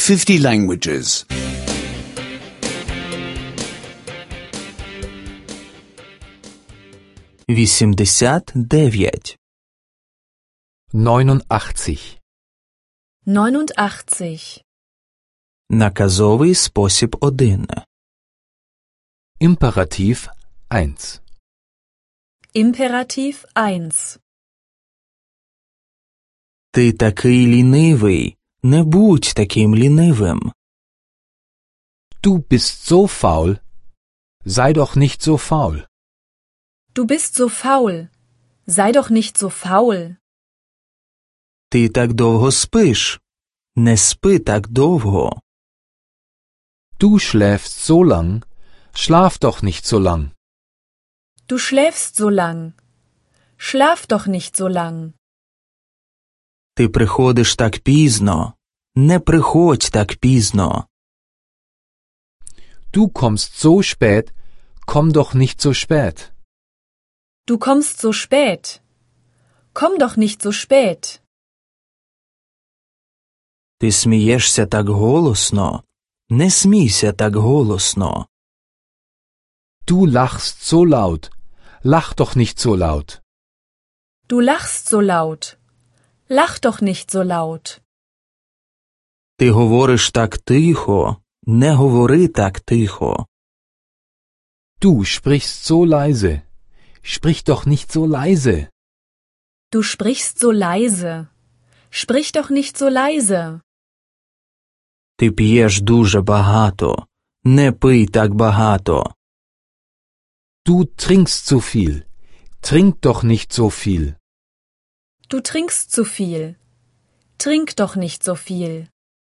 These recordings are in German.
50 languages. 89. 89. 89. Наказовий спосіб 1. Imperativ 1. Imperativ 1. Ти такий лінивий. Не будь таким лінивим. Du bist so faul. Sei doch nicht so faul. Du bist so faul. Sei doch nicht so faul. Ти так довго спиш. Не спи так довго. Du schläfst so lang. Schlaf doch nicht so lang. Du schläfst so lang. Schlaf doch nicht so lang. Ти приходиш так пізно. Не приходь так пізно. Du kommst so spät. Komm doch nicht so spät. Du kommst so spät. Komm doch nicht so spät. Ти смієшся так голосно. Не смійся так голосно. Du lachst so laut. Lach doch nicht so laut. Du lachst so laut. Lach doch nicht so laut. Ти говориш так тихо. Не говори так тихо. Du sprichst so leise. Sprich doch nicht so leise. Du sprichst so leise. Sprich doch nicht so leise. Ти п'єш дуже багато. Не пий так багато. Du trinkst zu viel. Trink doch nicht so viel. Du trinkst zu viel. Trink doch nicht so viel.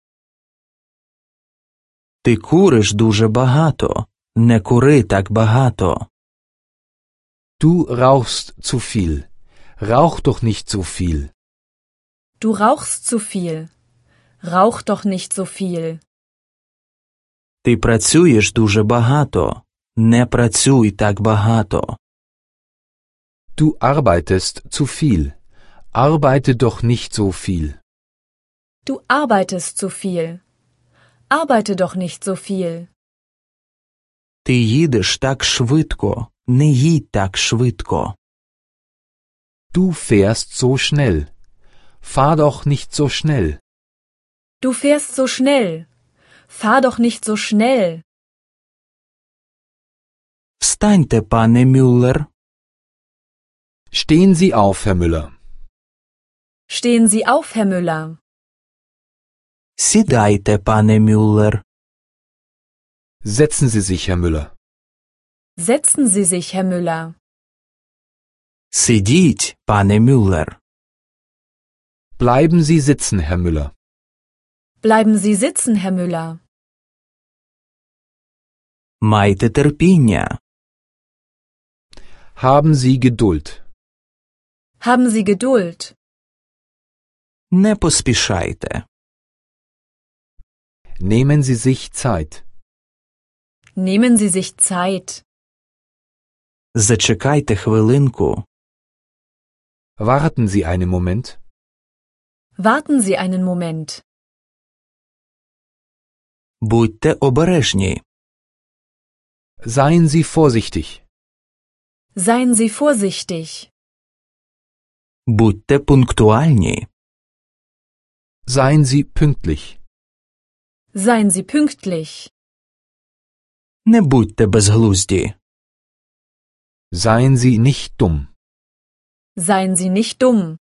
Ти куриш дуже багато. Не кури так багато. Du rauchst zu viel. Rauch doch nicht so viel. Du rauchst zu viel. Rauch doch nicht so viel. Ти працюєш дуже багато. Не працюй так багато. Du arbeitest zu viel. Arbeite doch nicht so viel. Du arbeitest zu viel. Arbeite doch nicht so viel. Ти їдеш так швидко. Не їдь так швидко. Du fährst so schnell. Fahr doch nicht so schnell. Du fährst so schnell. Fahr doch nicht so schnell. Встаньте, пане Мюллер. Stehen Sie auf, Herr Müller. Stehen Sie auf, Herr Müller. Сідайте, пане Мюллер. Setzen Sie sich, Herr Müller. Setzen Sie sich, Herr Müller. Сидіть, пане Мюллер. Bleiben Sie sitzen, Herr Müller. Bleiben Sie sitzen, Herr Müller. Майте терпіння. Haben Sie Geduld. Haben Sie Geduld. Не поспішайте. Nehmen Sie sich Zeit. Nehmen Sie sich Zeit. Зачекайте хвилинку. Warten Sie einen Moment. Warten Sie einen Moment. Будьте обережні. Seien Sie vorsichtig. Seien Sie vorsichtig. Будьте пунктуальні. Seien Sie pünktlich. Seien Sie pünktlich. Не будьте безглузді. Seien Sie nicht dumm. Seien Sie nicht dumm.